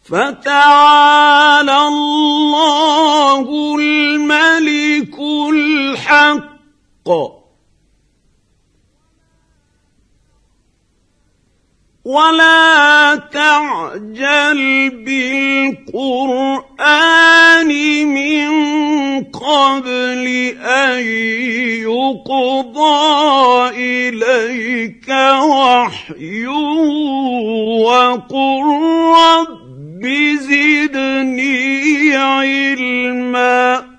فتعالى الله الملك الحق ولا تعجل بالقرآن من قبل أن يقضى إليك وحيه وقل رب زدني علما.